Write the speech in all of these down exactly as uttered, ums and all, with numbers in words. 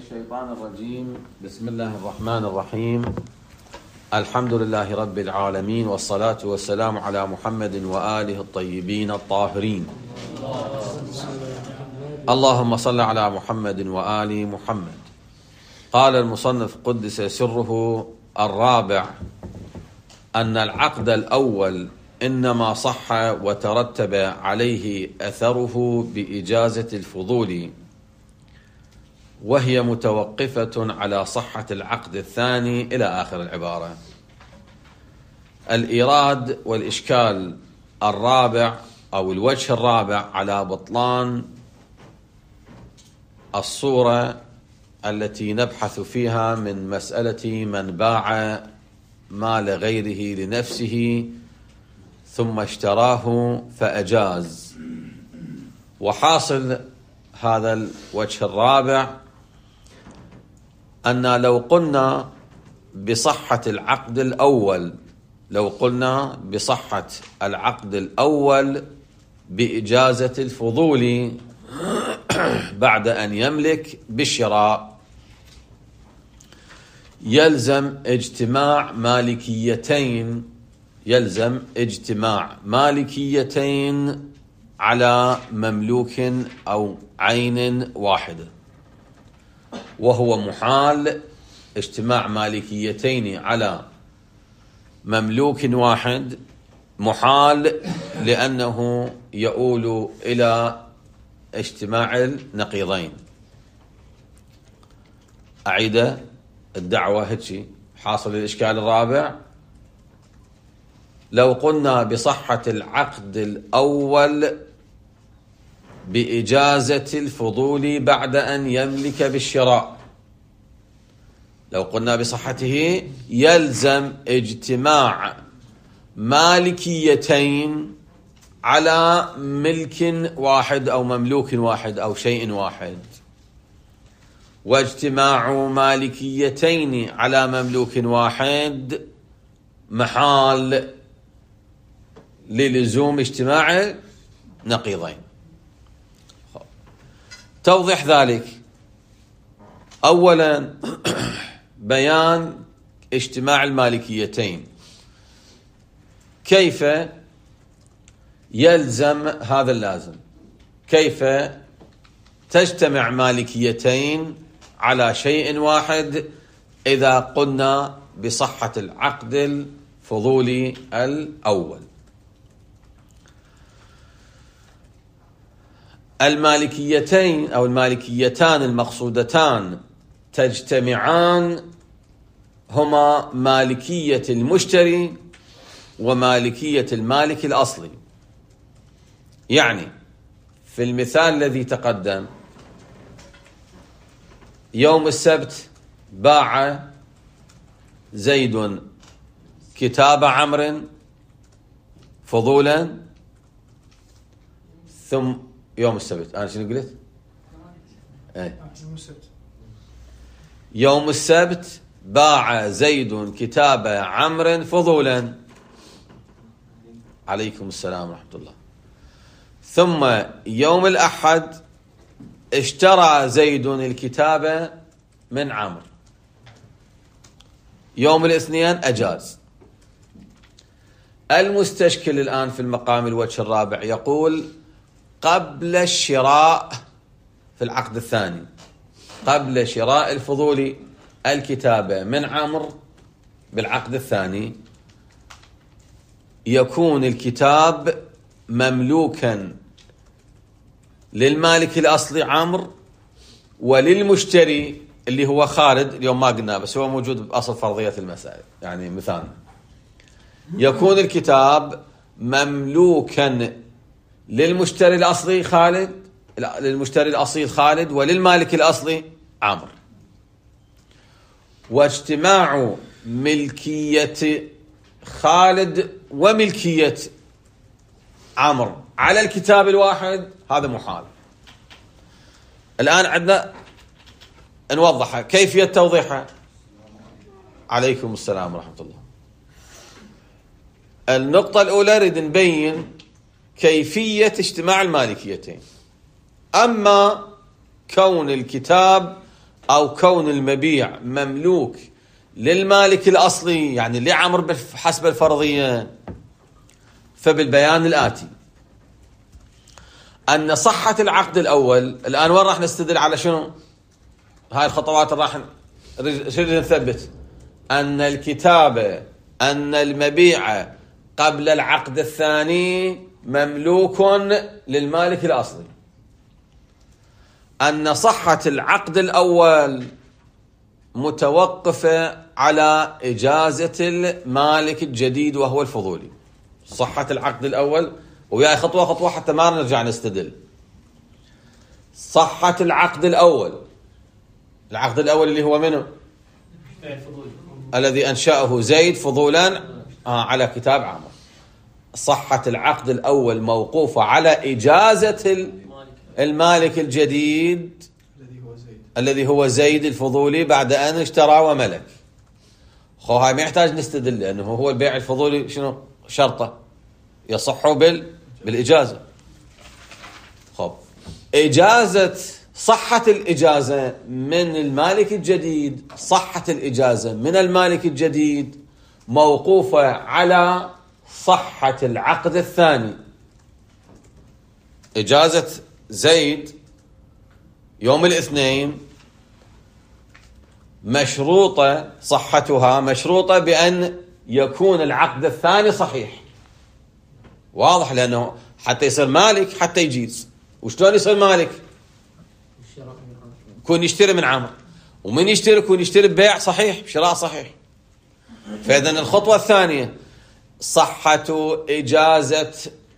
الشيطان الرجيم. بسم الله الرحمن الرحيم. الحمد لله رب العالمين، والصلاة والسلام على محمد وآله الطيبين الطاهرين. اللهم صل على محمد وآل محمد. قال المصنف قدس سره الرابع أن العقد الأول إنما صح وترتب عليه أثره بإجازة الفضول، وهي متوقفة على صحة العقد الثاني إلى آخر العبارة. الإيراد والإشكال الرابع أو الوجه الرابع على بطلان الصورة التي نبحث فيها من مسألة من باع مال غيره لنفسه ثم اشتراه فأجاز. وحاصل هذا الوجه الرابع أن لو قلنا بصحة العقد الأول لو قلنا بصحة العقد الأول بإجازة الفضول بعد أن يملك بالشراء، يلزم اجتماع مالكيتين يلزم اجتماع مالكيتين على مملوك أو عين واحدة، وهو محال اجتماع مالكيتين على مملوك واحد، محال لأنه يؤول إلى اجتماع النقيضين. أعيد الدعوة هتشي. حاصل الإشكال الرابع لو قلنا بصحة العقد الأول بإجازة الفضول بعد أن يملك بالشراء، لو قلنا بصحته يلزم اجتماع مالكيتين على ملك واحد أو مملوك واحد أو شيء واحد، واجتماع مالكيتين على مملوك واحد محال للزوم اجتماع نقيضين. توضح ذلك أولا بيان اجتماع المالكيتين. كيف يلزم هذا اللازم؟ كيف تجتمع مالكيتين على شيء واحد إذا قلنا بصحة العقد الفضولي الأول؟ المالكيتين أو المالكيتان المقصودتان تجتمعان هما مالكية المشتري ومالكية المالك الأصلي. يعني في المثال الذي تقدم يوم السبت باع زيد كتاب عمرو فضولا، ثم يوم السبت أنا شنو قلت؟ ايه يوم السبت باع زيد كتاب عمرو فضولا. عليكم السلام ورحمة الله. ثم يوم الأحد اشترى زيد الكتاب من عمرو. يوم الاثنين أجاز. المستشكل الآن في المقام الوجه الرابع يقول قبل الشراء في العقد الثاني، قبل شراء الفضولي الكتابة من عمرو بالعقد الثاني، يكون الكتاب مملوكا للمالك الأصلي عمرو وللمشتري اللي هو خالد. اليوم ما قلنا بس هو موجود بأصل فرضية المسائل، يعني مثال يكون الكتاب مملوكا للمشتري الأصلي خالد للمشتري الأصيل خالد وللمالك الأصلي عمرو. واجتماع ملكية خالد وملكية عمرو على الكتاب الواحد هذا محال. الآن عندنا نوضحها. كيفية توضيحها؟ عليكم السلام ورحمة الله. النقطة الأولى نريد نبين كيفية اجتماع المالكيتين. أما كون الكتاب أو كون المبيع مملوك للمالك الأصلي يعني لعمر حسب الفرضية، فبالبيان الآتي أن صحة العقد الأول. الآن وين راح نستدل على شنو؟ هاي الخطوات راح نثبت أن الكتابة أن المبيع قبل العقد الثاني مملوك للمالك الأصلي، أن صحة العقد الأول متوقفة على إجازة المالك الجديد وهو الفضولي. صحة العقد الأول، وياي خطوة خطوة حتى ما نرجع نستدل. صحة العقد الأول، العقد الأول اللي هو منه؟ الذي أنشأه زيد فضولا آه على كتاب عامر. صحة العقد الأول موقوفة على إجازة المالك الجديد الذي هو زيد الفضولي بعد أن اشترى وملك. خو هاي ما يحتاج نستدل، لأنه هو البيع الفضولي شنو شرطه؟ يصح بال بالإجازة. خب إجازة صحة الإجازة من المالك الجديد، صحة الإجازة من المالك الجديد موقوفة على صحة العقد الثاني. إجازة زيد يوم الاثنين مشروطة، صحتها مشروطة بأن يكون العقد الثاني صحيح. واضح؟ لأنه حتى يصير مالك حتى يجيز. وشلون يصير مالك؟ يكون يشتري من عمر، ومن يشتري يكون يشتري ببيع صحيح، بشراء صحيح. فإذا الخطوة الثانية صحة إجازة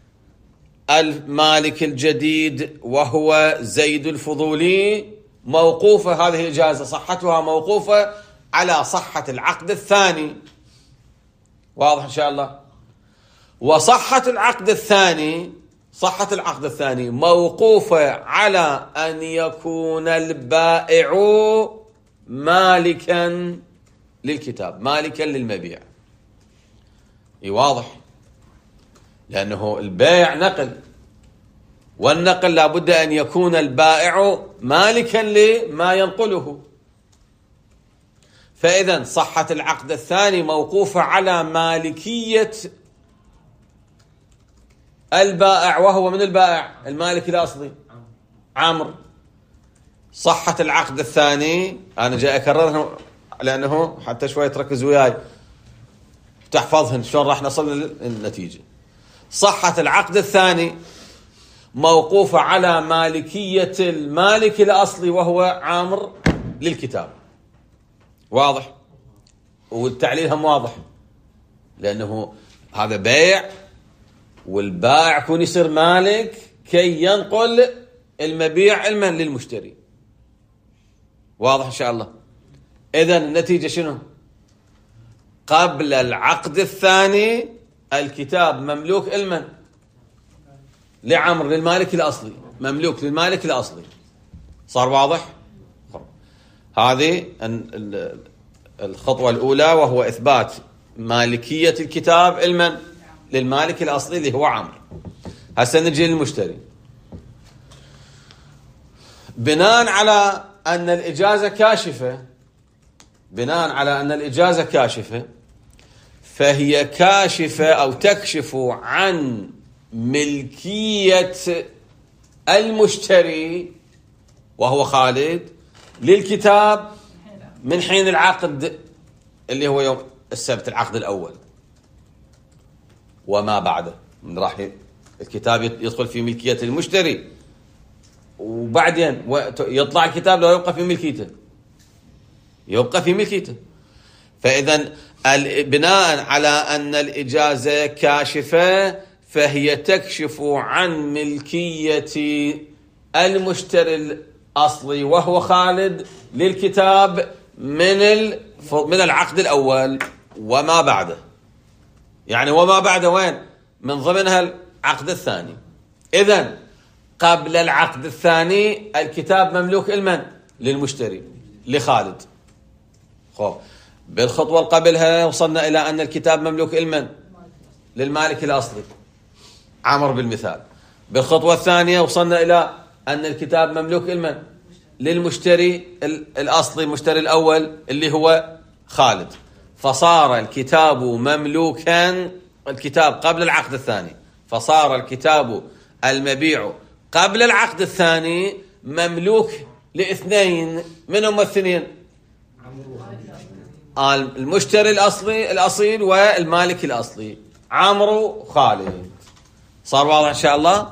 المالك الجديد وهو زيد الفضولي موقوفة، هذه الإجازة صحتها موقوفة على صحة العقد الثاني. واضح إن شاء الله؟ وصحة العقد الثاني، صحة العقد الثاني موقوفة على أن يكون البائع مالكا للكتاب، مالكا للمبيع. اي واضح؟ لأنه البيع نقل، والنقل لابد أن يكون البائع مالكا لما ينقله. فإذا صحة العقد الثاني موقوفة على مالكية البائع، وهو من البائع المالك الأصلي عمرو. صحة العقد الثاني، أنا جاي أكررها لأنه حتى شوية تركز وياي تحفظهن شلون راح نصل للنتيجة. صحة العقد الثاني موقوفة على مالكية المالك الأصلي وهو عامر للكتاب. واضح؟ والتعليل هم واضح، لأنه هذا بيع، والبائع يكون يصير مالك كي ينقل المبيع علما للمشتري. واضح إن شاء الله؟ إذن النتيجة شنو؟ قبل العقد الثاني الكتاب مملوك علما لعمر للمالك الأصلي، مملوك للمالك الأصلي. صار واضح؟ هذه الخطوة الأولى، وهو إثبات مالكية الكتاب علما للمالك الأصلي اللي هو عمرو. هسه نجي للمشتري. بناء على أن الإجازة كاشفة، بناء على أن الإجازة كاشفة، فهي كاشفة أو تكشف عن ملكية المشتري وهو خالد للكتاب من حين العقد اللي هو يوم السبت، العقد الأول، وما بعده من راح الكتاب يدخل في ملكية المشتري، وبعدين يطلع الكتاب لو يبقى في ملكيته، يبقى في ملكيته. فإذا بناء على أن الإجازة كاشفة فهي تكشف عن ملكية المشتري الأصلي وهو خالد للكتاب من من العقد الأول وما بعده. يعني وما بعده وين؟ من ضمنها العقد الثاني. إذن قبل العقد الثاني الكتاب مملوك لمن؟ للمشتري لخالد. خب بالخطوة اللي قبلها وصلنا إلى أن الكتاب مملوك لمن؟ للمالك الأصلي عمر بالمثال. بالخطوة الثانية وصلنا إلى أن الكتاب مملوك لمن؟ للمشتري الأصلي، المشتري الأول اللي هو خالد، فصار الكتاب مملوكا، الكتاب قبل العقد الثاني، فصار الكتاب المبيع قبل العقد الثاني مملوك لاثنين، من هم الاثنين؟ المشتري الأصلي الأصيل والمالك الأصلي، عمرو خالد. صار واضح إن شاء الله؟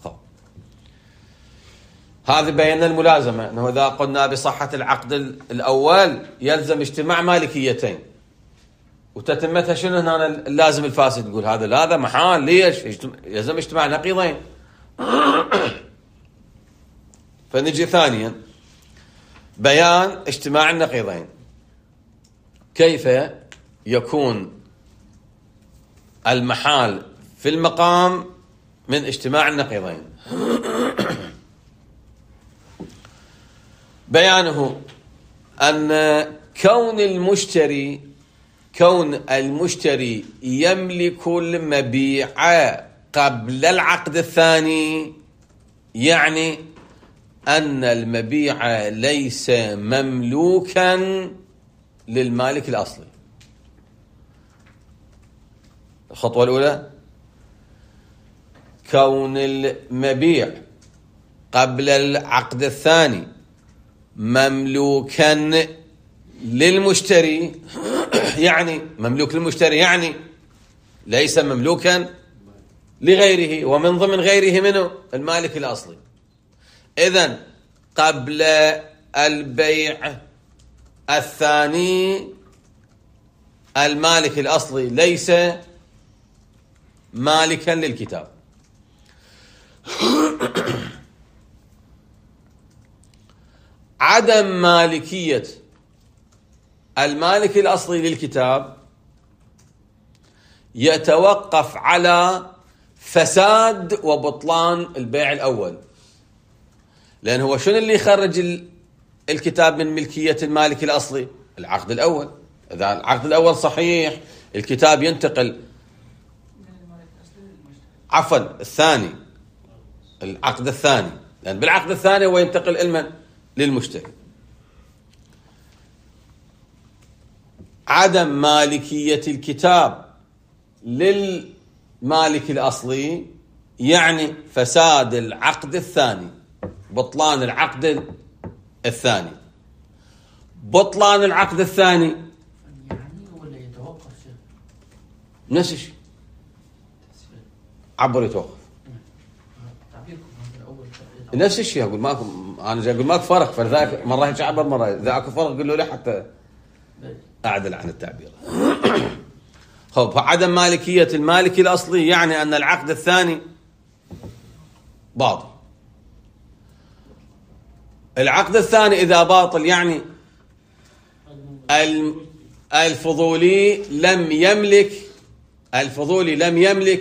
هذا بينا الملازمة، أنه إذا قلنا بصحة العقد الأول يلزم اجتماع مالكيتين، وتتمتها شنو هنا اللازم الفاسد؟ نقول هذا لا، هذا محال، ليش؟ يلزم اجتماع نقيضين. فنجي ثانيا بيان اجتماع النقيضين، كيف يكون المحال في المقام من اجتماع النقيضين. بيانه أن كون المشتري كون المشتري يملك المبيع قبل العقد الثاني يعني أن المبيع ليس مملوكا للمالك الأصلي. الخطوة الأولى، كون المبيع قبل العقد الثاني مملوكا للمشتري يعني مملوك للمشتري يعني ليس مملوكا لغيره، ومن ضمن غيره منه المالك الأصلي. إذن قبل البيع الثاني المالك الأصلي ليس مالكا للكتاب. عدم مالكية المالك الأصلي للكتاب يتوقف على فساد وبطلان البيع الأول، لأن هو شنو اللي يخرج الكتاب من ملكية المالك الأصلي؟ العقد الأول. إذا العقد الأول صحيح الكتاب ينتقل، عفوا الثاني، العقد الثاني، لأن بالعقد الثاني هو ينتقل المن للمشتري. عدم مالكية الكتاب للمالك الأصلي يعني فساد العقد الثاني، بطلان العقد الثاني. بطلان العقد الثاني يعني ولا يتوقف شيء؟ نفس الشيء، عبر يتوقف، نفس الشيء. اقول ماكو، انا جاي اقول ماكو فرق، فلذلك مره هيك عبر مره اذا اكو فرق قول له لا حتى اعدل عن التعبير. خب، عدم مالكيه المالك الاصلي يعني ان العقد الثاني باطل. العقد الثاني اذا باطل يعني الفضولي لم يملك الفضولي لم يملك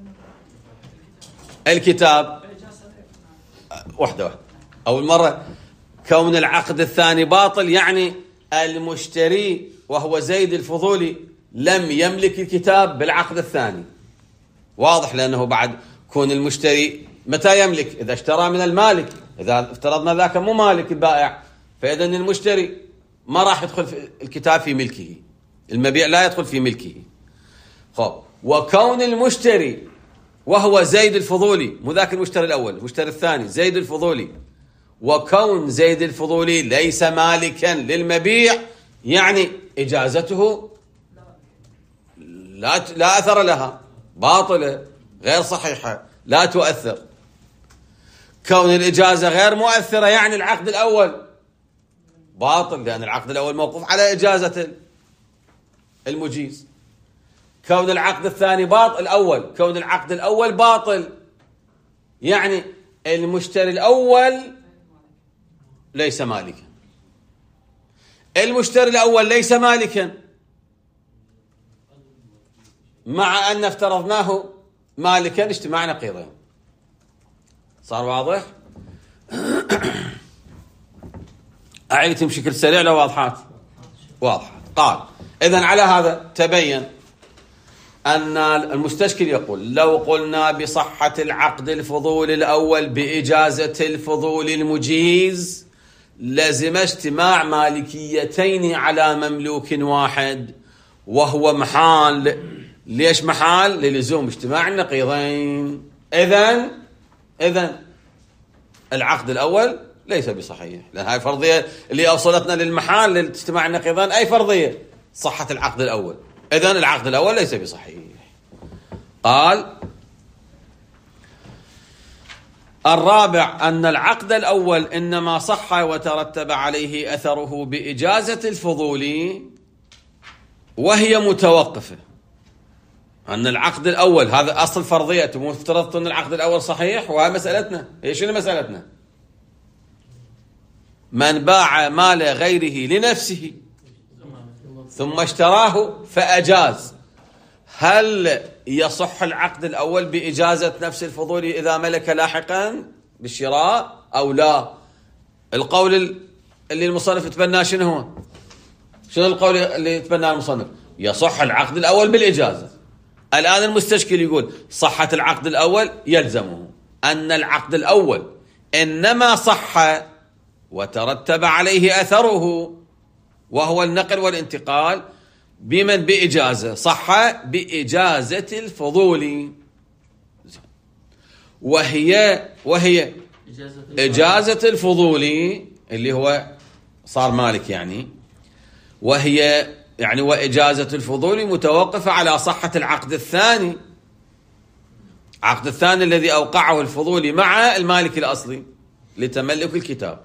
الكتاب. واحدة واحدة. أول مرة، كون العقد الثاني باطل يعني المشتري وهو زيد الفضولي لم يملك الكتاب بالعقد الثاني. واضح، لأنه بعد كون المشتري متى يملك؟ إذا اشترى من المالك. إذا افترضنا ذاك مو مالك البائع، فإذن المشتري ما راح يدخل في الكتاب في ملكه، المبيع لا يدخل في ملكه. خب، وكون المشتري وهو زيد الفضولي، مو ذاك المشتري الأول، المشتري الثاني زيد الفضولي، وكون زيد الفضولي ليس مالكا للمبيع يعني إجازته لا لا أثر لها، باطلة غير صحيحة، لا تؤثر. كون الإجازة غير مؤثرة يعني العقد الأول باطل، لأن العقد الأول موقوف على إجازة المجيز. كون العقد الثاني باطل الأول، كون العقد الأول باطل يعني المشتري الأول ليس مالكا. المشتري الأول ليس مالكا مع أن افترضناه مالكا اجتماع نقيضين. صار واضح؟ أعيدتم بشكل سريع لو واضحات؟ واضح. قال إذن على هذا تبين أن المستشكل يقول لو قلنا بصحة العقد الفضول الأول بإجازة الفضول المجيز لزم اجتماع مالكيتين على مملوك واحد وهو محال. ليش محال؟ للزوم اجتماع النقيضين. إذن إذن العقد الأول ليس بصحيح، لأن هاي فرضية اللي أوصلتنا للمحال لاجتماع النقيضين أي فرضية صحة العقد الأول. إذن العقد الأول ليس بصحيح. قال الرابع أن العقد الأول إنما صح وترتب عليه أثره بإجازة الفضول وهي متوقفة. أن العقد الأول هذا أصل فرضية، مفترض أن العقد الأول صحيح، وهي مسألتنا. إيش شنو مسألتنا؟ من باع مال غيره لنفسه ثم اشتراه فأجاز، هل يصح العقد الأول بإجازة نفس الفضول إذا ملك لاحقا بالشراء أو لا؟ القول اللي المصنف يتبناه شنو هو؟ شنو القول اللي يتبناه المصنف؟ يصح العقد الأول بالإجازة. الآن المستشكل يقول صحة العقد الأول يلزمه أن العقد الأول إنما صح وترتب عليه أثره وهو النقل والانتقال بمن؟ بإجازة. صح بإجازة الفضول، وهي وهي إجازة الفضول اللي هو صار مالك يعني، وهي يعني وإجازة الفضول متوقفة على صحة العقد الثاني، العقد الثاني الذي أوقعه الفضولي مع المالك الأصلي لتملك الكتاب،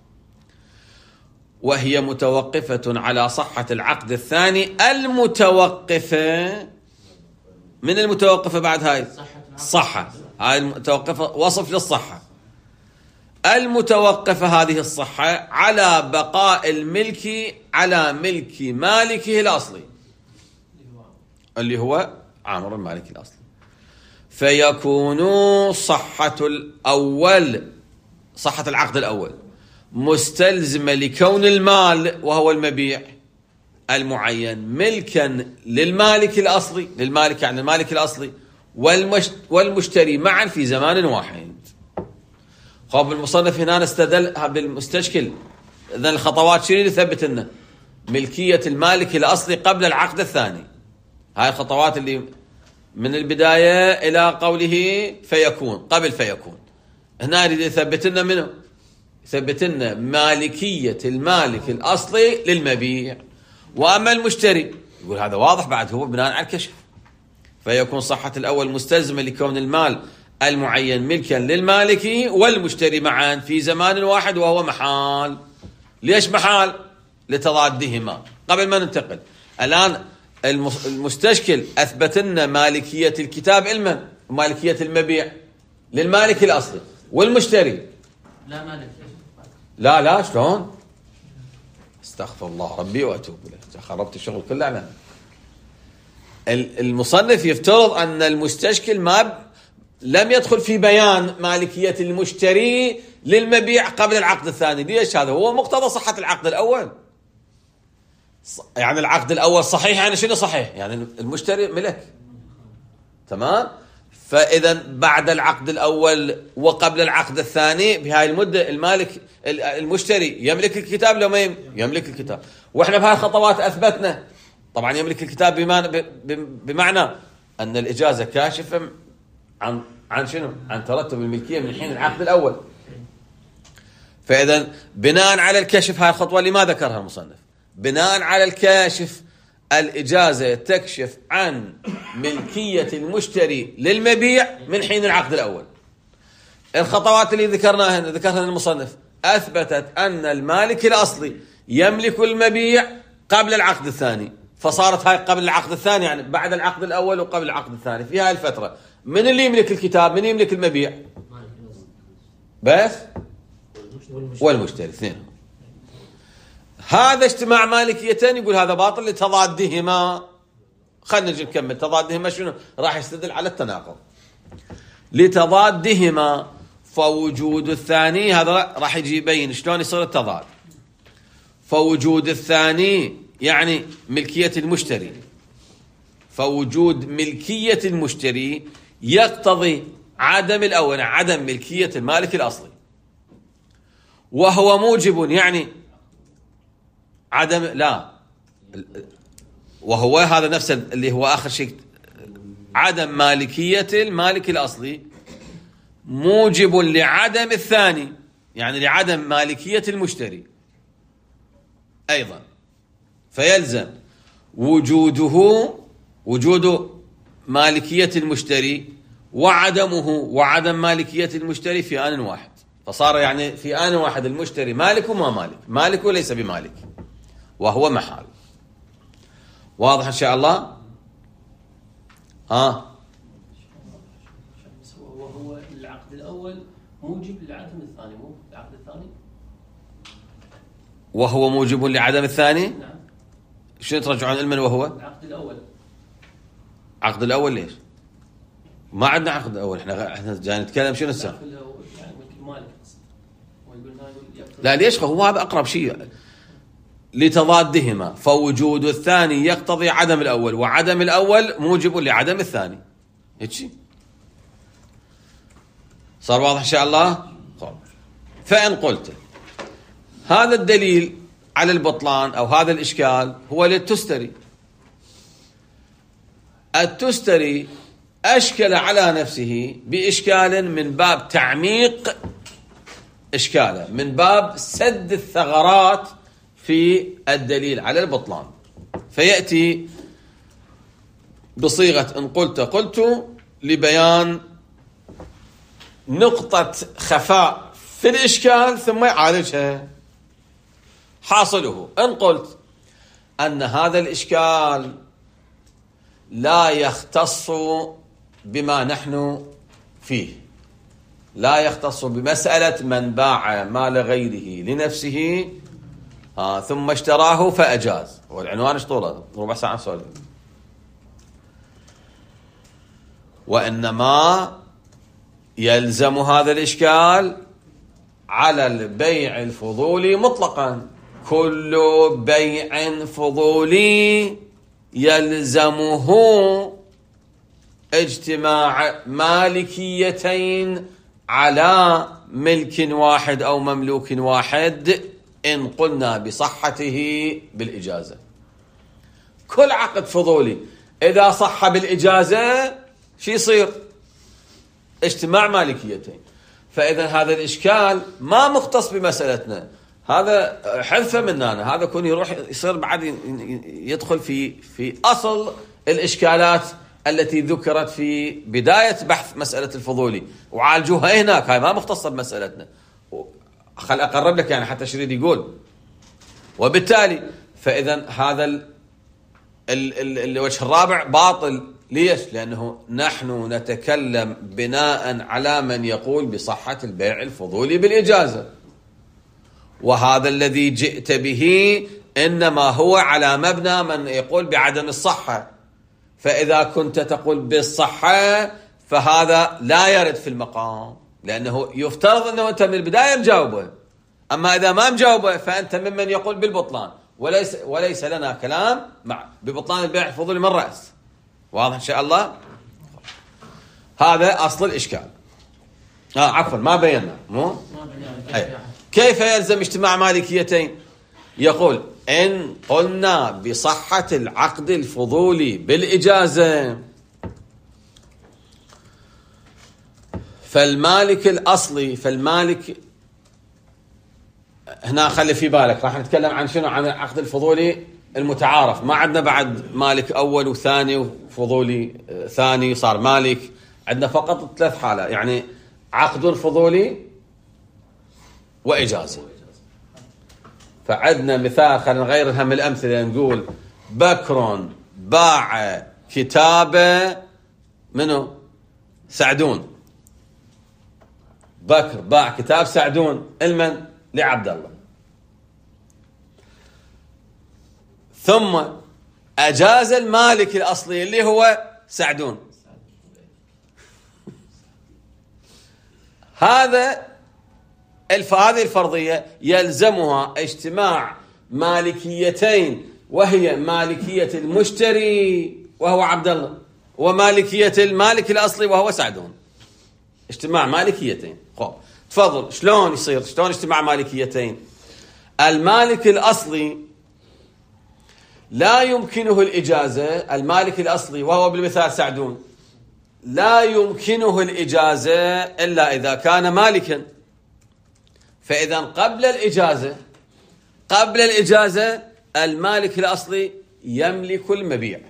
وهي متوقفة على صحة العقد الثاني المتوقفة من المتوقفة بعد هاي صحة، هاي المتوقفة وصف للصحة المتوقفة هذه الصحة على بقاء الملك على ملك مالكه الأصلي اللي هو عامر المالك الأصلي، فيكون صحة الأول صحة العقد الأول مستلزمة لكون المال وهو المبيع المعين ملكا للمالك الأصلي، للمالك يعني المالك الأصلي والمشتري معا في زمان واحد. خب المصنف هنا استدل بالمستشكل، إذن الخطوات شنو اللي ثبت لنا؟ ملكية المالك الأصلي قبل العقد الثاني. هاي الخطوات اللي من البداية إلى قوله فيكون قبل فيكون، هنا يريد يثبت لنا منه؟ يثبت لنا مالكية المالك الأصلي للمبيع. وأما المشتري يقول هذا واضح بعد هو بناء على الكشف، فيكون صحة الأول مستلزمة لكون المال المعين ملكا للمالك والمشتري معا في زمان واحد وهو محال. ليش محال؟ لتضادهما. قبل ما ننتقل الآن المستشكل أثبت لنا مالكية الكتاب لمن؟ ومالكية المبيع للمالك الأصلي، والمشتري لا مالك. لا لا شلون؟ استغفر الله ربي وأتوب إليه، خربت الشغل كله على المصنف. يفترض أن المستشكل ما لم يدخل في بيان مالكية المشتري للمبيع قبل العقد الثاني. ليش؟ هذا هو مقتضى صحة العقد الأول. يعني العقد الأول صحيح، يعني شنو صحيح؟ يعني المشتري ملك، تمام؟ فإذا بعد العقد الأول وقبل العقد الثاني بهاي المدة المالك المشتري يملك الكتاب لو ما يملك الكتاب. وإحنا بهاي الخطوات أثبتنا طبعا يملك الكتاب بمعنى, بمعنى أن الإجازة كاشفة عن عن شنو؟ عن ترتب الملكية من حين العقد الأول. فإذا بناء على الكشف، هاي الخطوة اللي ما ذكرها المصنف، بناء على الكاشف الإجازة تكشف عن ملكية المشتري للمبيع من حين العقد الأول. الخطوات اللي ذكرناها ذكرها المصنف أثبتت أن المالك الأصلي يملك المبيع قبل العقد الثاني، فصارت هاي قبل العقد الثاني يعني بعد العقد الأول وقبل العقد الثاني. في هاي الفترة من اللي يملك الكتاب؟ من يملك المبيع؟ بس والمشتري اثنين. هذا اجتماع مالكيتين يقول هذا باطل لتضادهما. خلينا نجي نكمل تضادهما شنو؟ راح يستدل على التناقض. لتضادهما فوجود الثاني، هذا راح يجي يبين شلون يصير التضاد. فوجود الثاني يعني ملكية المشتري، فوجود ملكية المشتري يقتضي عدم الأول، عدم ملكية المالك الأصلي. وهو موجب يعني عدم لا وهو هذا نفسه اللي هو آخر شيء عدم مالكية المالك الأصلي موجب لعدم الثاني يعني لعدم مالكية المشتري أيضا. فيلزم وجوده وجود مالكية المشتري وعدمه وعدم مالكية المشتري في آن واحد. فصار يعني في آن واحد المشتري مالك وما مالك، مالك وليس بمالك، وهو محال. واضح إن شاء الله؟ ها وهو العقد الأول موجب لعدم الثاني، مو العقد الثاني وهو موجب لعدم الثاني. نعم. شنو ترجعون علما وهو العقد الأول. عقد الأول ليش؟ ما عندنا عقد الأول، احنا احنا جاي نتكلم شنو السبب؟ يعني مالك ويقول لا ليش؟ هو هذا أقرب شيء لتضادهما، فوجود الثاني يقتضي عدم الأول، وعدم الأول موجب لعدم الثاني. هيك شيء صار واضح إن شاء الله؟ فإن قلت هذا الدليل على البطلان أو هذا الإشكال هو للتستري. التستري أشكل على نفسه بإشكال من باب تعميق إشكاله، من باب سد الثغرات في الدليل على البطلان، فيأتي بصيغة إن قلت قلت لبيان نقطة خفاء في الإشكال ثم يعالجها. حاصله إن قلت أن هذا الإشكال لا يختص بما نحن فيه، لا يختص بمسألة من باع مال غيره لنفسه ها ثم اشتراه فأجاز، والعنوان ايش طوله؟ ربع ساعة سؤال. وإنما يلزم هذا الإشكال على البيع الفضولي مطلقا. كل بيع فضولي يلزمه اجتماع مالكيتين على ملك واحد أو مملوك واحد إن قلنا بصحته بالإجازة. كل عقد فضولي إذا صح بالإجازة شو يصير؟ اجتماع مالكيتين. فإذا هذا الإشكال ما مختص بمسألتنا، هذا حذفه مننا، هذا كون يروح يصير بعد يدخل في في أصل الإشكالات التي ذكرت في بداية بحث مسألة الفضولي وعالجوها هناك، هاي ما مختصة بمسألتنا. خل أقرب لك يعني حتى شريد يقول. وبالتالي فإذا هذا ال ال ال الوجه الرابع باطل. ليش؟ لأنه نحن نتكلم بناء على من يقول بصحة البيع الفضولي بالإجازة، وهذا الذي جئت به إنما هو على مبنى من يقول بعدم الصحة. فإذا كنت تقول بالصحة فهذا لا يرد في المقام، لأنه يفترض أنه أنت من البداية مجاوبه. أما إذا ما مجاوبه فأنت ممن يقول بالبطلان، وليس وليس لنا كلام مع ببطلان البيع الفضولي من رأس. واضح إن شاء الله؟ هذا أصل الإشكال. آه عفوا ما بينا مو؟ أي. كيف يلزم اجتماع مالكيتين؟ يقول إن قلنا بصحة العقد الفضولي بالإجازة فالمالك الأصلي فالمالك هنا خلي في بالك راح نتكلم عن شنو؟ عن العقد الفضولي المتعارف. ما عندنا بعد مالك أول وثاني وفضولي ثاني صار مالك، عندنا فقط ثلاث حالات، يعني عقد فضولي وإجازة. فعندنا مثال، خلينا نغير هم الأمثلة، نقول بكر باع كتابة منو؟ سعدون. بكر باع كتاب سعدون المن؟ لعبد الله. ثم أجاز المالك الأصلي اللي هو سعدون. هذا هذه الفرضية يلزمها اجتماع مالكيتين، وهي مالكية المشتري وهو عبد الله، ومالكية المالك الأصلي وهو سعدون. اجتماع مالكيتين. خب تفضل. شلون يصير؟ شلون اجتماع مالكيتين؟ المالك الأصلي لا يمكنه الإجازة، المالك الأصلي وهو بالمثال سعدون لا يمكنه الإجازة إلا إذا كان مالكا. فإذا قبل الإجازة قبل الإجازة المالك الأصلي يملك المبيع،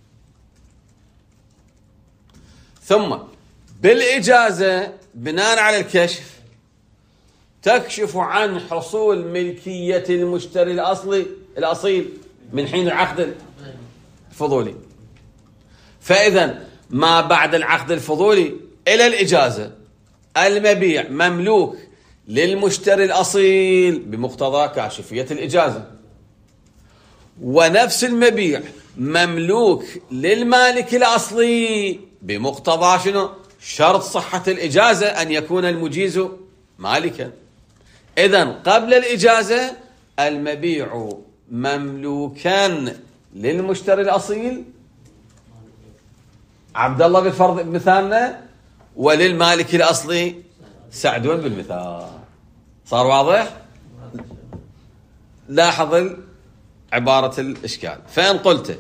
ثم بالإجازة بناء على الكشف تكشف عن حصول ملكية المشتري الأصلي الأصيل من حين العقد الفضولي. فإذا ما بعد العقد الفضولي إلى الإجازة المبيع مملوك للمشتري الأصيل بمقتضى كاشفية الإجازة، ونفس المبيع مملوك للمالك الأصلي بمقتضى شنو؟ شرط صحة الإجازة أن يكون المجيز مالكا. إذن قبل الإجازة المبيع مملوكا للمشتري الأصيل عبد الله بالفرض مثالنا، وللمالك الأصلي سعدون بالمثال. صار واضح؟ لاحظ عبارة الإشكال. فإن قلت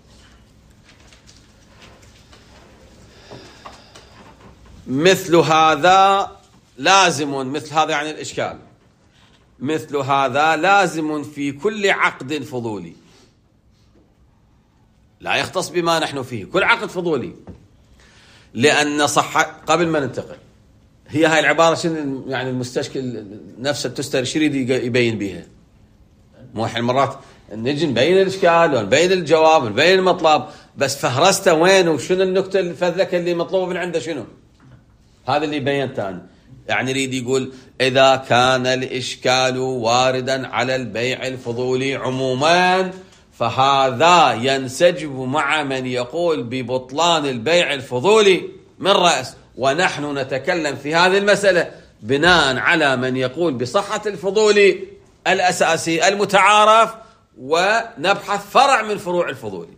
مثل هذا لازم، مثل هذا يعني الإشكال، مثل هذا لازم في كل عقد فضولي، لا يختص بما نحن فيه، كل عقد فضولي، لأن صحة. قبل ما ننتقل، هي هاي العبارة شنو يعني المستشكل نفسه التستر شو يريد يبين بيها؟ مو احنا مرات نجي نبين الإشكال ونبين الجواب ونبين المطلب، بس فهرسته وين وشنو النكتة الفذكة اللي مطلوبة من عنده شنو؟ هذا اللي بينته أنا. يعني يريد يقول إذا كان الإشكال واردا على البيع الفضولي عموما فهذا ينسجم مع من يقول ببطلان البيع الفضولي من رأس، ونحن نتكلم في هذه المسألة بناء على من يقول بصحة الفضولي الأساسي المتعارف، ونبحث فرع من فروع الفضولي.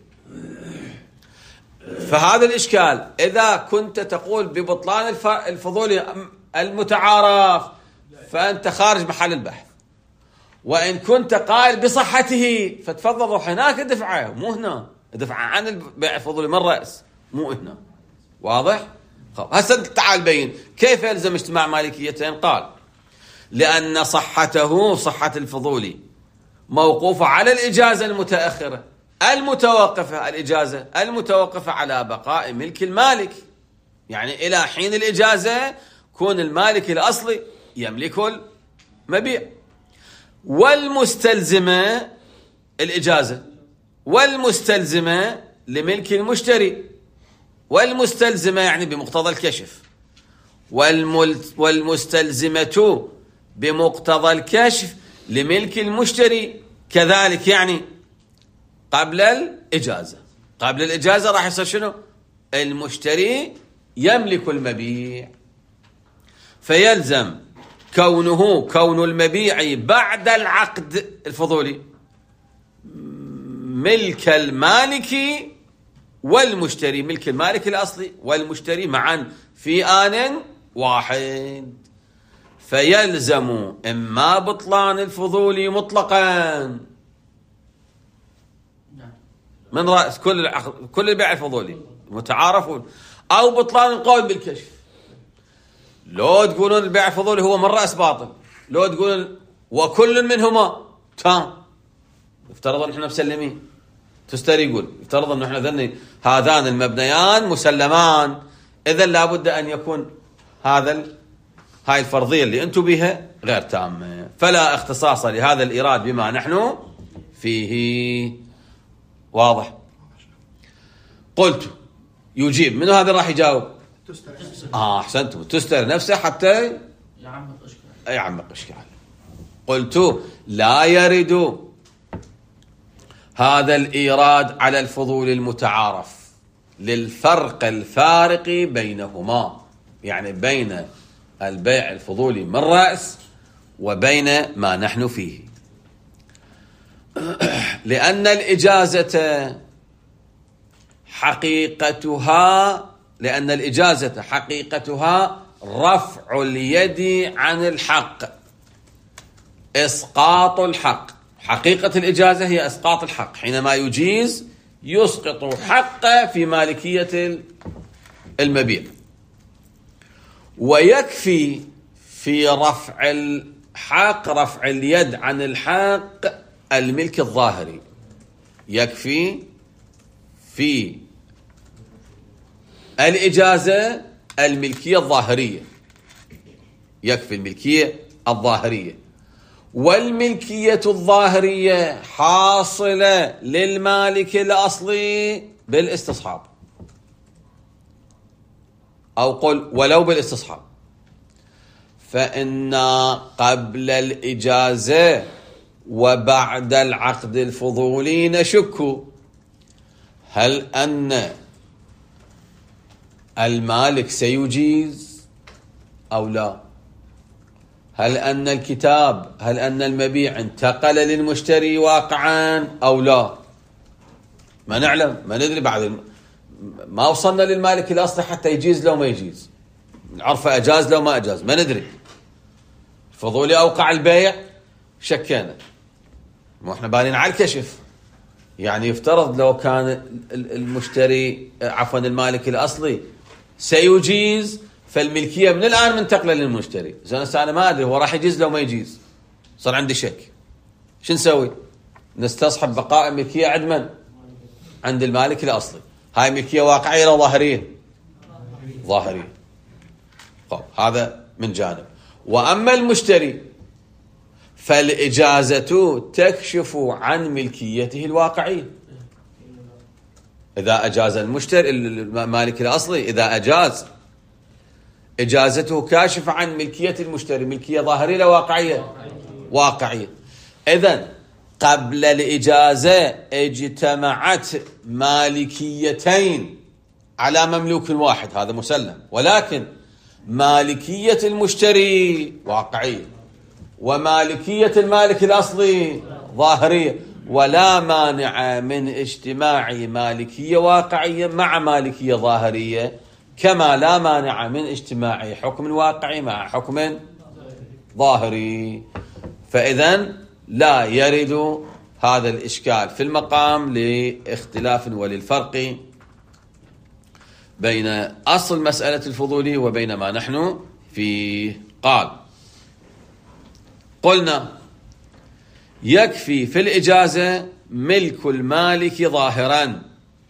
فهذا الإشكال إذا كنت تقول ببطلان الفضولي المتعارف فأنت خارج محل البحث، وإن كنت قائل بصحته فتفضل روح هناك دفعه، مو هنا دفع عن البيع الفضولي من رأس، مو هنا. واضح؟ هسه تعال بين كيف يلزم اجتماع مالكيتين. قال لأن صحته صحة الفضولي موقوفة على الإجازة المتأخرة المتوقفة، الإجازة المتوقفة على بقاء ملك المالك، يعني إلى حين الإجازة كون المالك الأصلي يملك المبيع، والمستلزمة الإجازة والمستلزمة لملك المشتري، والمستلزمة يعني بمقتضى الكشف، والمستلزمة بمقتضى الكشف لملك المشتري كذلك، يعني قبل الإجازة. قبل الإجازة راح يصير شنو؟ المشتري يملك المبيع، فيلزم كونه كون المبيع بعد العقد الفضولي ملك المالك والمشتري، ملك المالك الأصلي والمشتري معا في آن واحد، فيلزم إما بطلان الفضولي مطلقا من رأس كل العقد كل البيع الفضولي متعارفون، أو بطلان القول بالكشف. لو تقولون البيع الفضولي هو من رأس باطل، لو تقولون وكل منهما تام، افترض ان احنا مسلمين. تستري يقول افترض ان احنا ذني هذان المبنيان مسلمان، اذا لابد ان يكون هذا هاي الفرضية اللي انتم بها غير تامة، فلا اختصاص لهذا الإيراد بما نحن فيه. واضح؟ قلت يجيب منه هذا راح يجاوب اه احسنتم تستر نفسه حتى يعمق اشكال يعمق اشكال. قلت لا يرد هذا الإيراد على الفضول المتعارف للفرق الفارق بينهما، يعني بين البيع الفضولي من رأس وبين ما نحن فيه، لأن الإجازة حقيقتها لأن الإجازة حقيقتها رفع اليد عن الحق، إسقاط الحق. حقيقة الإجازة هي إسقاط الحق، حينما يجيز يسقط حقه في مالكية المبيع. ويكفي في رفع الحق، رفع اليد عن الحق، الملك الظاهري. يكفي في الإجازة الملكية الظاهرية، يكفي الملكية الظاهرية. والملكية الظاهرية حاصلة للمالك الأصلي بالاستصحاب، أو قل ولو بالاستصحاب. فإن قبل الإجازة وبعد العقد الفضولي نشك هل أن المالك سيجيز أو لا، هل أن الكتاب، هل أن المبيع انتقل للمشتري واقعا أو لا. ما نعلم، ما ندري، بعد ما وصلنا للمالك الأصلي حتى يجيز لو ما يجيز، عرفه أجاز لو ما أجاز، ما ندري. الفضولي أوقع البيع، شكينا، مو احنا بانين على الكشف. يعني يفترض لو كان المشتري عفوا المالك الأصلي سيجيز، فالملكية من الآن منتقلة للمشتري. زين هسه أنا ما أدري هو راح يجيز لو ما يجيز، صار عندي شك، شو نسوي؟ نستصحب بقاء الملكية عند من؟ عند المالك الأصلي. هاي ملكية واقعية ولا ظاهرية؟ ظاهرية. طب هذا من جانب. وأما المشتري فالإجازة تكشف عن ملكيته الواقعية. إذا أجاز المشتري المالك الأصلي، إذا أجاز، إجازته كاشفة عن ملكية المشتري، ملكية ظاهرية لا واقعية؟ واقعية. إذن قبل الإجازة اجتمعت مالكيتين على مملوك واحد، هذا مسلم، ولكن مالكية المشتري واقعية ومالكية المالك الأصلي ظاهرية، ولا مانع من اجتماع مالكية واقعية مع مالكية ظاهرية، كما لا مانع من اجتماع حكم واقعي مع حكم ظاهري. فإذن لا يرد هذا الإشكال في المقام لاختلاف وللفرق بين أصل مسألة الفضولي وبين ما نحن فيه. قال: قلنا يكفي في الإجازة ملك المالك ظاهرا.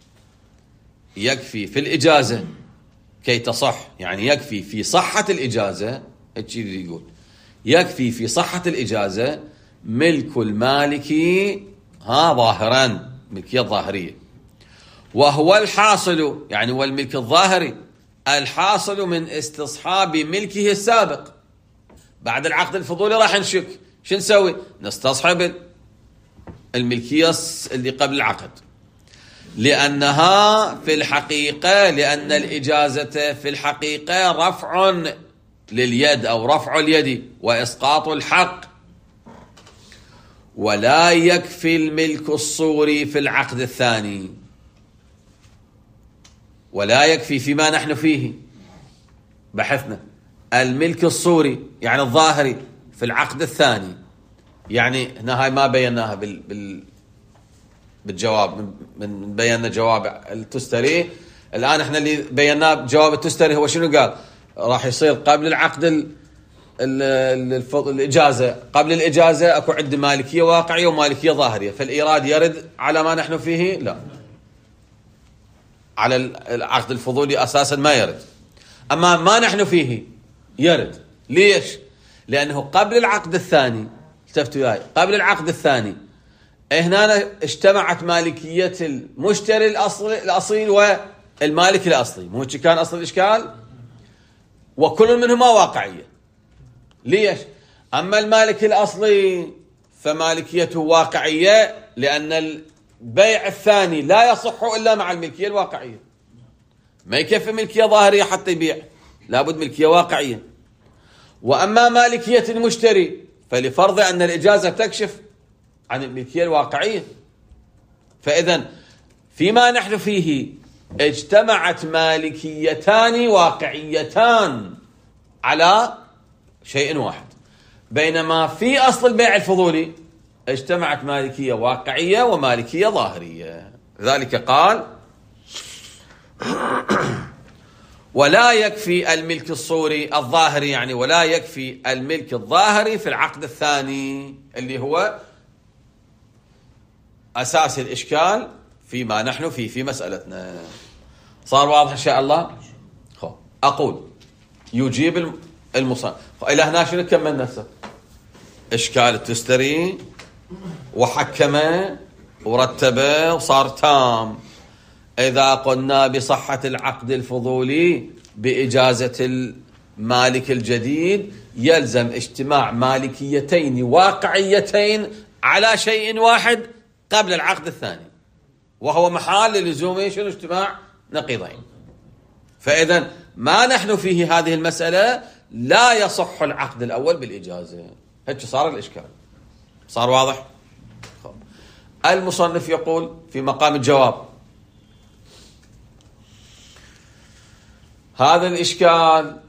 يكفي في الإجازة كي تصح، يعني يكفي في صحة الإجازة، الشيء يقول يكفي في صحة الإجازة ملك المالك ها ظاهرا، ملكية ظاهرية، وهو الحاصل، يعني هو الملك الظاهري الحاصل من استصحاب ملكه السابق. بعد العقد الفضولي راح نشك، شو نسوي؟ نستصحب الملكية اللي قبل العقد، لأنها في الحقيقة، لأن الإجازة في الحقيقة رفع لليد أو رفع اليد وإسقاط الحق، ولا يكفي الملك الصوري في العقد الثاني، ولا يكفي فيما نحن فيه بحثنا الملك الصوري يعني الظاهري في العقد الثاني. يعني هنا هاي ما بيناها بال, بال بالجواب، من, من بينا جواب التستري. الآن احنا اللي بيناه بجواب التستري هو شنو قال؟ راح يصير قبل العقد ال ال ال الإجازة، قبل الإجازة أكو عند مالكية واقعية ومالكية ظاهرية، فالإيراد يرد على ما نحن فيه؟ لا، على العقد الفضولي أساسا ما يرد. أما ما نحن فيه يرد. ليش؟ لأنه قبل العقد الثاني، التفتوا وياي، قبل العقد الثاني هنا اجتمعت مالكية المشتري الأصلي الأصيل والمالك الأصلي، مو كان أصل الإشكال؟ وكل منهما واقعية. ليش؟ أما المالك الأصلي فمالكيته واقعية، لأن البيع الثاني لا يصح إلا مع الملكية الواقعية. ما يكفي ملكية ظاهرية حتى يبيع، لابد ملكية واقعية. وأما مالكية المشتري فلفرض أن الإجازة تكشف عن الملكية الواقعية، فإذن فيما نحن فيه اجتمعت مالكيتان واقعيتان على شيء واحد، بينما في أصل البيع الفضولي اجتمعت مالكية واقعية ومالكية ظاهرية. لذلك قال ولا يكفي الملك الصوري الظاهري، يعني ولا يكفي الملك الظاهري في العقد الثاني اللي هو أساس الإشكال فيما نحن فيه في مسألتنا. صار واضح إن شاء الله؟ خو. أقول يجيب المصنف إلى هنا شنو كمل نفسه؟ إشكال التستري وحكمه ورتبه وصار تام. إذا قلنا بصحة العقد الفضولي بإجازة المالك الجديد يلزم اجتماع مالكيتين واقعيتين على شيء واحد قبل العقد الثاني، وهو محال للزوم شنو اجتماع نقيضين. فإذا ما نحن فيه هذه المسألة لا يصح العقد الأول بالإجازة. هيك صار الإشكال. صار واضح؟ المصنف يقول في مقام الجواب هذا الإشكال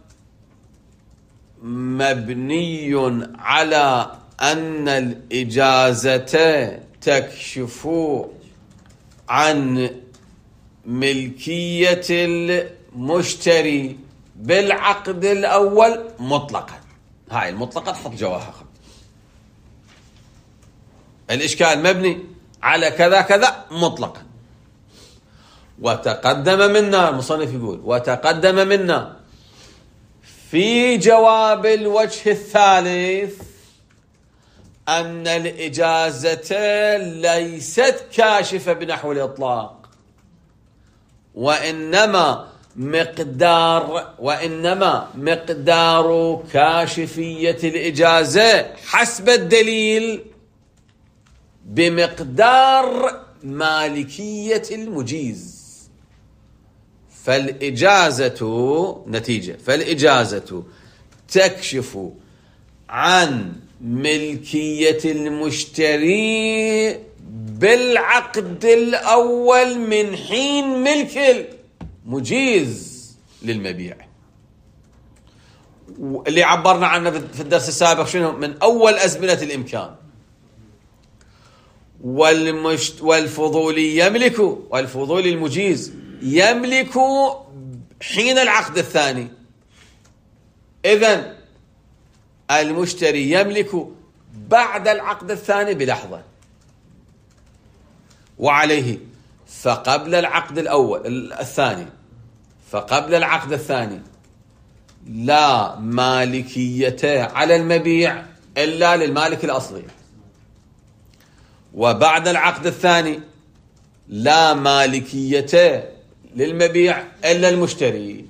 مبني على أن الإجازة تكشف عن ملكية المشتري بالعقد الأول مطلقا. هاي المطلقة تحط جواها خط. الإشكال مبني على كذا كذا مطلقا. وتقدم منا المصنف يقول وتقدم منا في جواب الوجه الثالث أن الإجازة ليست كاشفة بنحو الإطلاق، وإنما مقدار وإنما مقدار كاشفية الإجازة حسب الدليل بمقدار مالكية المجيز. فالإجازة نتيجة فالإجازة تكشف عن ملكية المشتري بالعقد الأول من حين ملك المجيز للمبيع، اللي عبرنا عنه في الدرس السابق شنو؟ من أول أزمنة الإمكان. والمشت والفضولي يملك والفضولي المجيز يملك حين العقد الثاني. إذن المشتري يملك بعد العقد الثاني بلحظة، وعليه فقبل العقد الأول الثاني فقبل العقد الثاني لا مالكية على المبيع إلا للمالك الأصلي، وبعد العقد الثاني لا مالكية للمبيع إلا المشتري.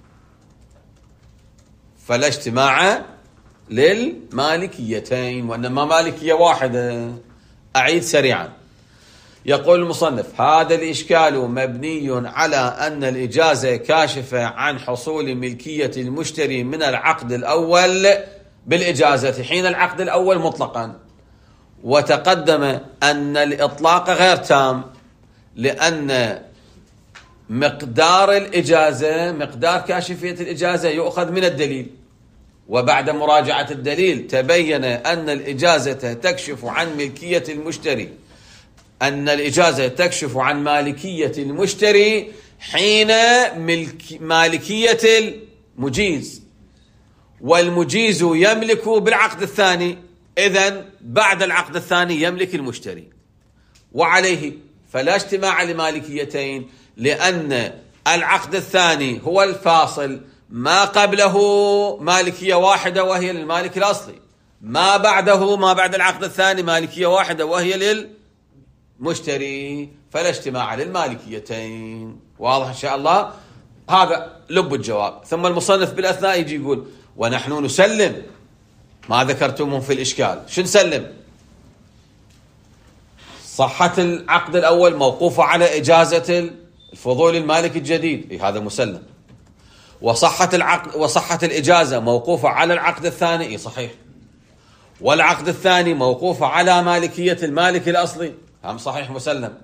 فلا اجتماع للمالكيتين وإنما مالكية واحدة. أعيد سريعا. يقول المصنف هذا الإشكال مبني على أن الإجازة كاشفة عن حصول ملكية المشتري من العقد الأول بالإجازة حين العقد الأول مطلقا. وتقدم أن الإطلاق غير تام لأن مقدار الإجازة مقدار كاشفية الإجازة يؤخذ من الدليل، وبعد مراجعة الدليل تبين أن الإجازة تكشف عن ملكية المشتري أن الإجازة تكشف عن مالكية المشتري حين ملك مالكية المجيز، والمجيز يملك بالعقد الثاني. إذن بعد العقد الثاني يملك المشتري، وعليه فلا اجتماع لمالكيتين لأن العقد الثاني هو الفاصل، ما قبله مالكية واحدة وهي للمالك الأصلي، ما بعده ما بعد العقد الثاني مالكية واحدة وهي للمشتري، فلا اجتماع للمالكيتين. واضح إن شاء الله؟ هذا لب الجواب. ثم المصنف بالأثناء يجي يقول ونحن نسلم ما ذكرتموه في الإشكال. شو نسلم؟ صحة العقد الأول موقوفة على إجازة الفضول المالك الجديد، إيه هذا مسلم. وصحة العقد وصحة الإجازة موقوفة على العقد الثاني، إيه صحيح. والعقد الثاني موقوفة على مالكية المالك الأصلي، هم صحيح مسلم.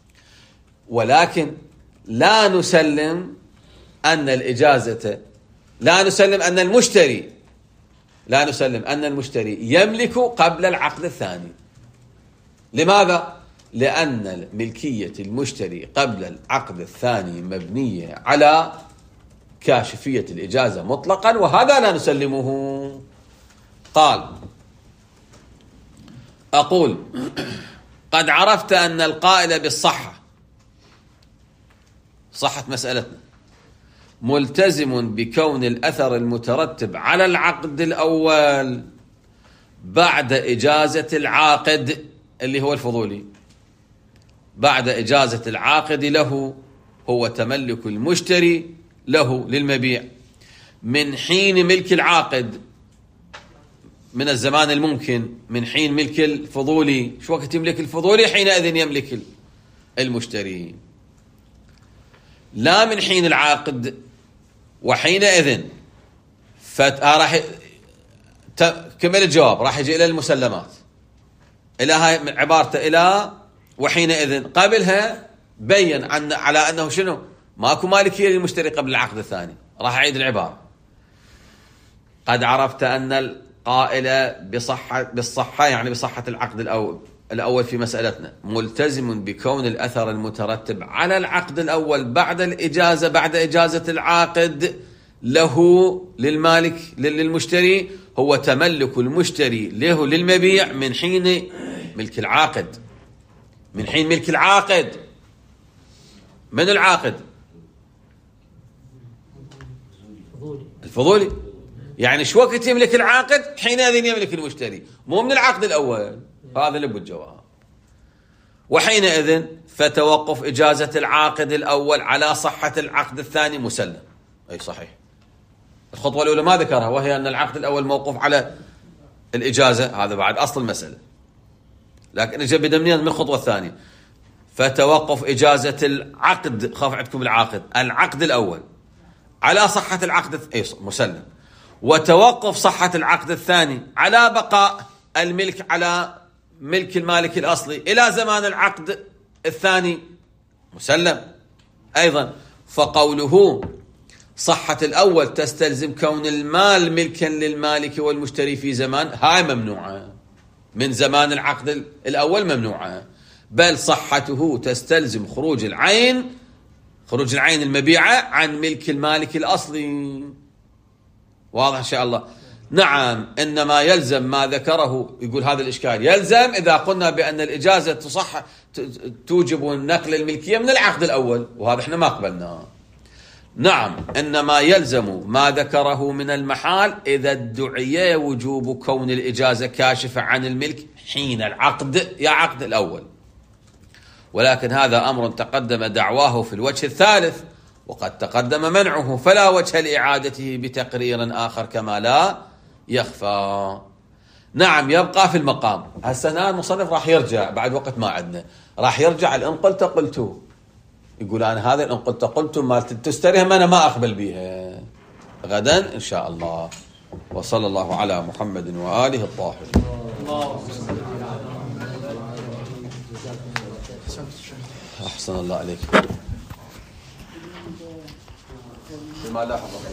ولكن لا نسلم أن الإجازة لا نسلم أن المشتري لا نسلم أن المشتري يملك قبل العقد الثاني. لماذا؟ لأن ملكية المشتري قبل العقد الثاني مبنية على كاشفية الإجازة مطلقا، وهذا لا نسلمه. قال: أقول قد عرفت أن القائل بالصحة، صحة مسألتنا، ملتزم بكون الأثر المترتب على العقد الأول بعد إجازة العاقد اللي هو الفضولي، بعد إجازة العاقد له، هو تملك المشتري له للمبيع من حين ملك العاقد، من الزمان الممكن، من حين ملك الفضولي. شو وقت يملك الفضولي؟ حينئذ يملك المشتري، لا من حين العاقد. وحينئذ فت... آه راح ت... كمل الجواب، راح يجي إلى المسلمات، إلى هاي عبارته إلى وحينئذ. قبلها بين عن... على أنه شنو؟ ماكو مالكية للمشتري قبل العقد الثاني. راح أعيد العبارة: قد عرفت أن القائل بصحة بالصحة يعني بصحة العقد الأول الأول في مسألتنا ملتزم بكون الأثر المترتب على العقد الأول بعد الإجازة بعد إجازة العاقد له للمالك للمشتري، هو تملك المشتري له للمبيع من حين ملك العاقد، من حين ملك العاقد. من العاقد؟ الفضولي. يعني شو وقت يملك العاقد؟ حينئذ يملك المشتري، مو من العقد الأول. هذا لب الجواب. وحينئذ فتوقف إجازة العاقد الأول على صحة العقد الثاني مسلم. أي صحيح. الخطوة الأولى ما ذكرها، وهي أن العقد الأول موقوف على الإجازة، هذا بعد أصل المسألة. لكن إجا بدمنيا من الخطوة الثانية: فتوقف إجازة العقد، خاف عندكم العاقد، العقد الأول على صحة العقد أي مسلم، وتوقف صحة العقد الثاني على بقاء الملك على ملك المالك الأصلي إلى زمان العقد الثاني مسلم أيضا. فقوله صحة الأول تستلزم كون المال ملكا للمالك والمشتري في زمان، هاي ممنوعة من زمان العقد الأول، ممنوعة. بل صحته تستلزم خروج العين خروج العين المبيعة عن ملك المالك الأصلي. واضح إن شاء الله؟ نعم. إنما يلزم ما ذكره، يقول هذا الإشكال يلزم إذا قلنا بأن الإجازة تصح توجب نقل الملكية من العقد الأول، وهذا إحنا ما قبلناه. نعم، إنما يلزم ما ذكره من المحال إذا ادعي وجوب كون الإجازة كاشفة عن الملك حين العقد يا عقد الأول، ولكن هذا أمر تقدم دعواه في الوجه الثالث، وقد تقدم منعه، فلا وجه لإعادته بتقرير آخر كما لا يخفى. نعم، يبقى في المقام. هسه المصنف راح يرجع بعد وقت ما عندنا، راح يرجع الان قلت قلت، يقول أنا هذا الان قلت قلت ما تسترهم أنا ما أقبل بها. غدا إن شاء الله. وصلى الله على محمد وآله الطاهرين. أحسن الله عليك. بما لاحظ